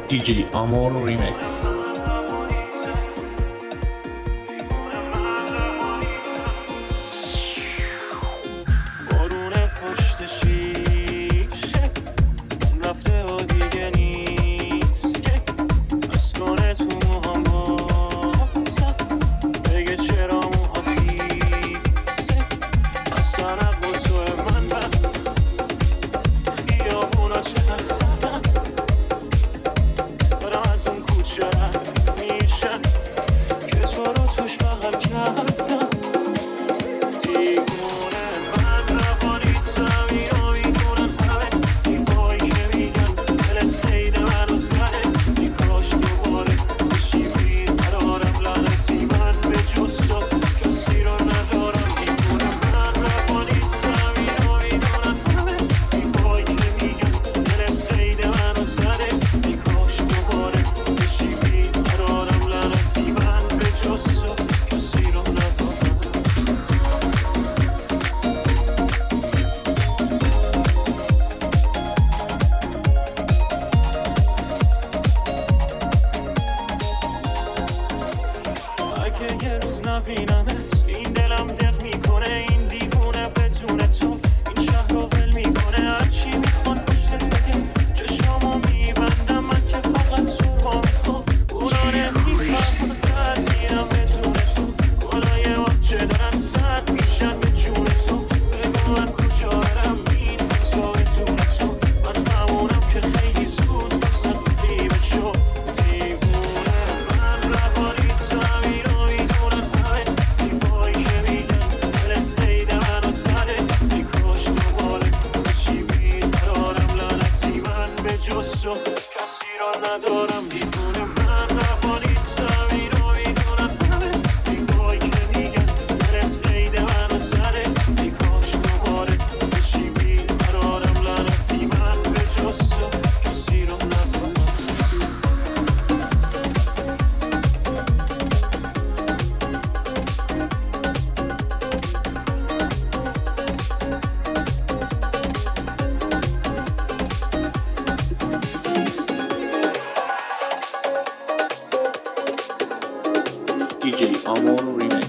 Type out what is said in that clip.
DJ Amor Remix. یه روز نبینمت این دلم دق میکنه این دیوونه بدون تو این شهر رو ول میکنه هرچی میخواد پشتت بگه چشامو میبندم من که فقط سرما میخوام اونا نمیفهم در میرم بدون تو گلای آبچه دارن سرد میشن به جون تو بگو من کجا برم این روزا بدون تو من همونم که خیلی زود بسد بیبه شو دیوونه من روانی زمین رو میدونم همه دیوایی که میگن دلت قید منو زده میکاش دوباره بشی بیقرارم لعنتی من به جز تو کسی را ندارم دیوونه من روانی زمین رو میدونم همه دیوایی که میگن دلت قید منو زده میکاش دوباره بشی بیقرارم لعنتی من به جز تو کسی را ندارم DJ Amor Remix.